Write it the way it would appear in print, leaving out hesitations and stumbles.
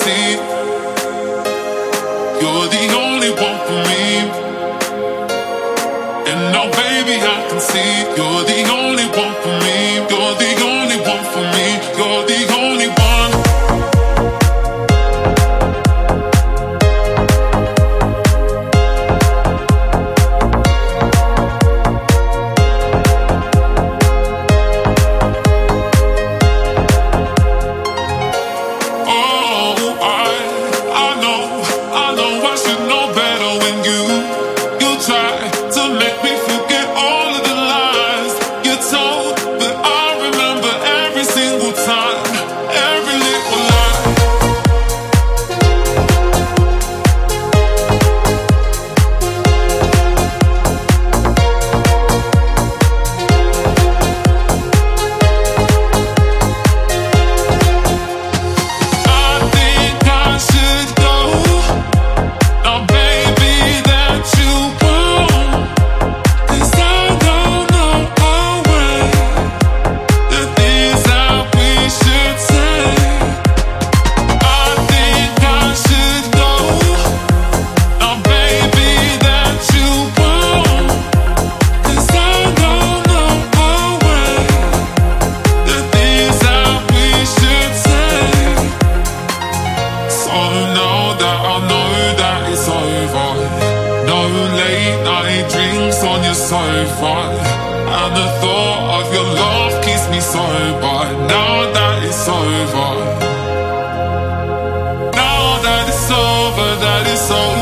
see. You're the only one for me. And now baby I can see you're the only one for me. You're the only one for me. You're the only one. Sofa, and the thought of your love keeps me sober. Now that it's over, now that it's over, that it's over.